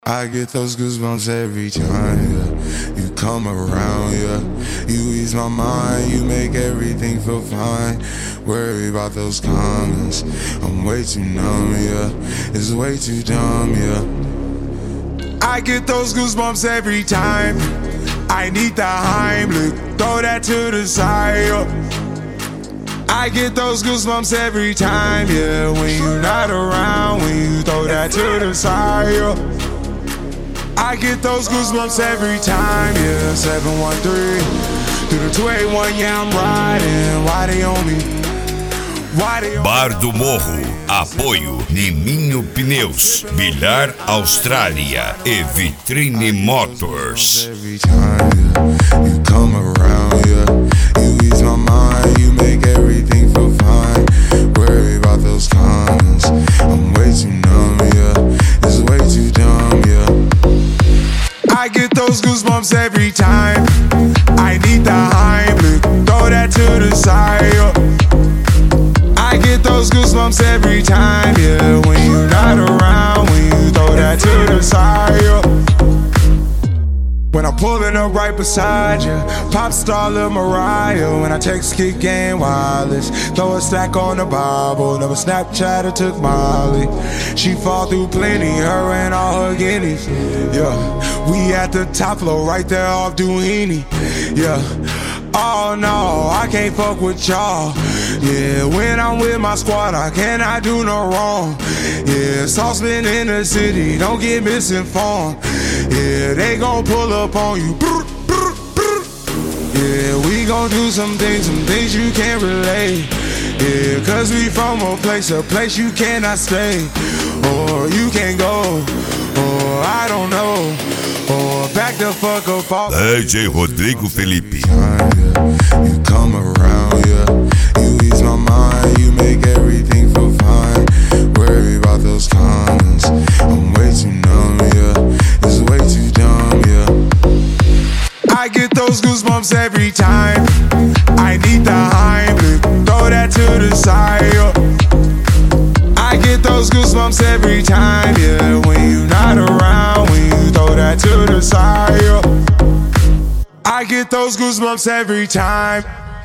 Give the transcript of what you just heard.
I get those goosebumps every time, yeah. You come around, yeah. You ease my mind, you make everything feel fine. Worry about those comments, I'm way too numb, yeah. It's way too dumb, yeah. I get those goosebumps every time. I need the Heimlich, throw that to the side, yeah. I get those goosebumps every time, yeah. When you're not around, when you throw that to the side, yeah. I get those goosebumps every time, yeah. 713 through the 281, yeah, I'm riding. Why they on me? Why they on me? Bar do Morro, apoio Niminho Pneus, Villar Austrália e Vitrine Motors. Every time, yeah. You come around, yeah. You ease my mind, you make everything feel fine. Worry about those comments, I'm way too numb, yeah. It's way too dumb, yeah. I get those goosebumps every time. I need the Heimlich, throw that to the side, yeah. I get those goosebumps every time, yeah. When you're not around, when you throw that to the side, yeah. When I'm pulling up right beside you, pop star Lil Mariah. When I text Kick Game Wireless, throw a stack on the Bible. Never Snapchat or took Molly. She fall through plenty, her and all her guineas. Yeah, we at the top floor, right there off Duini. Yeah, oh no, I can't fuck with y'all. Yeah, when I'm with my squad, I cannot do no wrong. Yeah, saucepan in the city, don't get misinformed. Yeah, they gon' pull up on you. Yeah, we gon' do some things you can't relate. Yeah, cause we from a place you cannot stay. Or you can't go, or I don't know. Or back the fuck up off. DJ Rodrigo Felipe. You come around, yeah. You ease my mind, you make everything feel fine. Worry about those comments, I'm way too numb, yeah. It's way too dumb, yeah. I get those goosebumps every time. I need the Heimlich, throw that to the side, yeah. I get those goosebumps every time, yeah. When you're not around, when you throw that to the side, yeah. I get those goosebumps every time.